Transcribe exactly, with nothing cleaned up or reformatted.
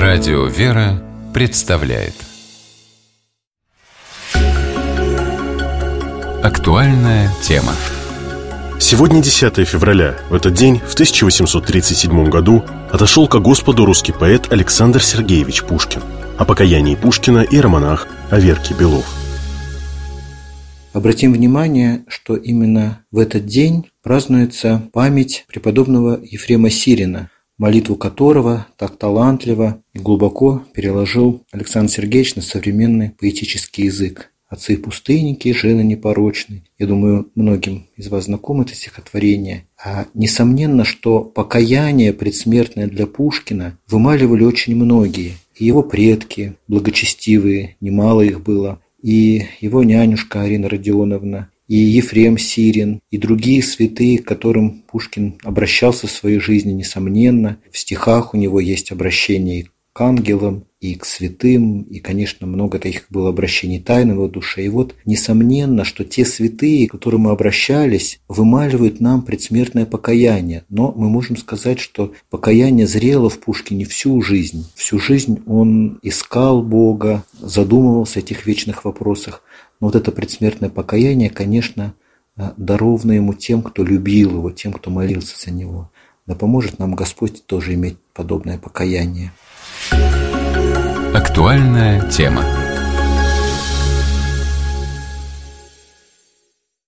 Радио «Вера» представляет актуальная тема. Сегодня десятое февраля. В этот день, в тысяча восемьсот тридцать седьмом году, отошел ко Господу русский поэт Александр Сергеевич Пушкин. О покаянии Пушкина иеромонах Аверкий Белов. Обратим внимание, что именно в этот день празднуется память преподобного Ефрема Сирина, молитву которого так талантливо и глубоко переложил Александр Сергеевич на современный поэтический язык. «Отцы и пустынники, жены непорочны». Я думаю, многим из вас знакомо это стихотворение. А несомненно, что покаяние предсмертное для Пушкина вымаливали очень многие. И его предки, благочестивые, немало их было, и его нянюшка Арина Родионовна, и Ефрем Сирин, и другие святые, к которым Пушкин обращался в своей жизни, несомненно. В стихах у него есть обращение и к ангелам, и к святым, и, конечно, много таких было обращений тайного душе. И вот, несомненно, что те святые, к которым мы обращались, вымаливают нам предсмертное покаяние. Но мы можем сказать, что покаяние зрело в Пушкине всю жизнь. Всю жизнь он искал Бога, задумывался о этих вечных вопросах. Но вот это предсмертное покаяние, конечно, даровано ему тем, кто любил его, тем, кто молился за него. Да поможет нам Господь тоже иметь подобное покаяние. Актуальная тема.